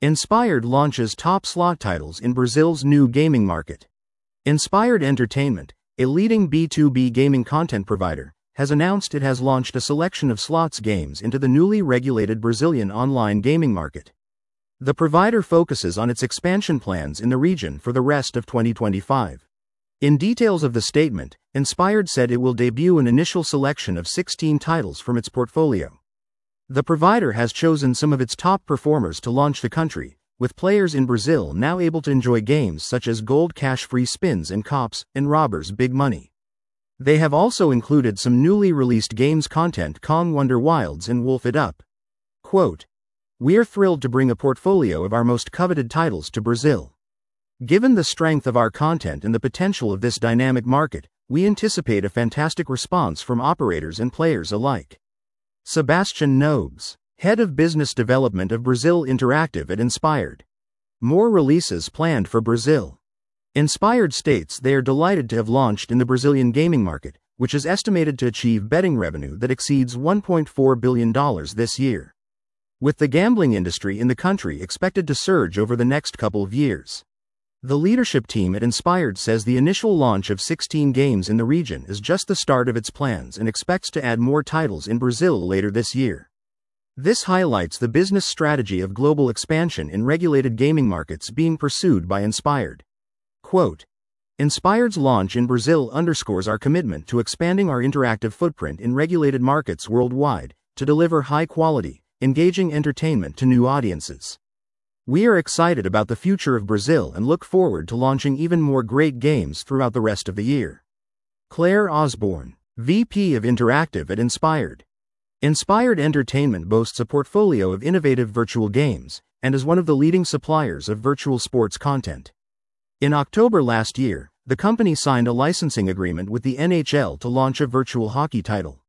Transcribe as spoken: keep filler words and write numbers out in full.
Inspired launches top slot titles in Brazil's new gaming market. Inspired Entertainment, a leading B two B gaming content provider, has announced it has launched a selection of slots games into the newly regulated Brazilian online gaming market. The provider focuses on its expansion plans in the region for the rest of twenty twenty-five. In details of the statement, Inspired said it will debut an initial selection of sixteen titles from its portfolio. The provider has chosen some of its top performers to launch the country, with players in Brazil now able to enjoy games such as Gold Cash Free Spins and Cops and Robbers Big Money. They have also included some newly released games content Kong Wonder Wilds and Wolf It Up. Quote, "We're thrilled to bring a portfolio of our most coveted titles to Brazil. Given the strength of our content and the potential of this dynamic market, we anticipate a fantastic response from operators and players alike." Sebastian Nobes, Head of Business Development of Brazil Interactive at Inspired. More releases planned for Brazil. Inspired states they are delighted to have launched in the Brazilian gaming market, which is estimated to achieve betting revenue that exceeds one point four billion dollars this year, with the gambling industry in the country expected to surge over the next couple of years. The leadership team at Inspired says the initial launch of sixteen games in the region is just the start of its plans and expects to add more titles in Brazil later this year. This highlights the business strategy of global expansion in regulated gaming markets being pursued by Inspired. Quote, "Inspired's launch in Brazil underscores our commitment to expanding our interactive footprint in regulated markets worldwide to deliver high-quality, engaging entertainment to new audiences. We are excited about the future of Brazil and look forward to launching even more great games throughout the rest of the year." Claire Osborne, V P of Interactive at Inspired. Inspired Entertainment boasts a portfolio of innovative virtual games and is one of the leading suppliers of virtual sports content. In October last year, the company signed a licensing agreement with the N H L to launch a virtual hockey title.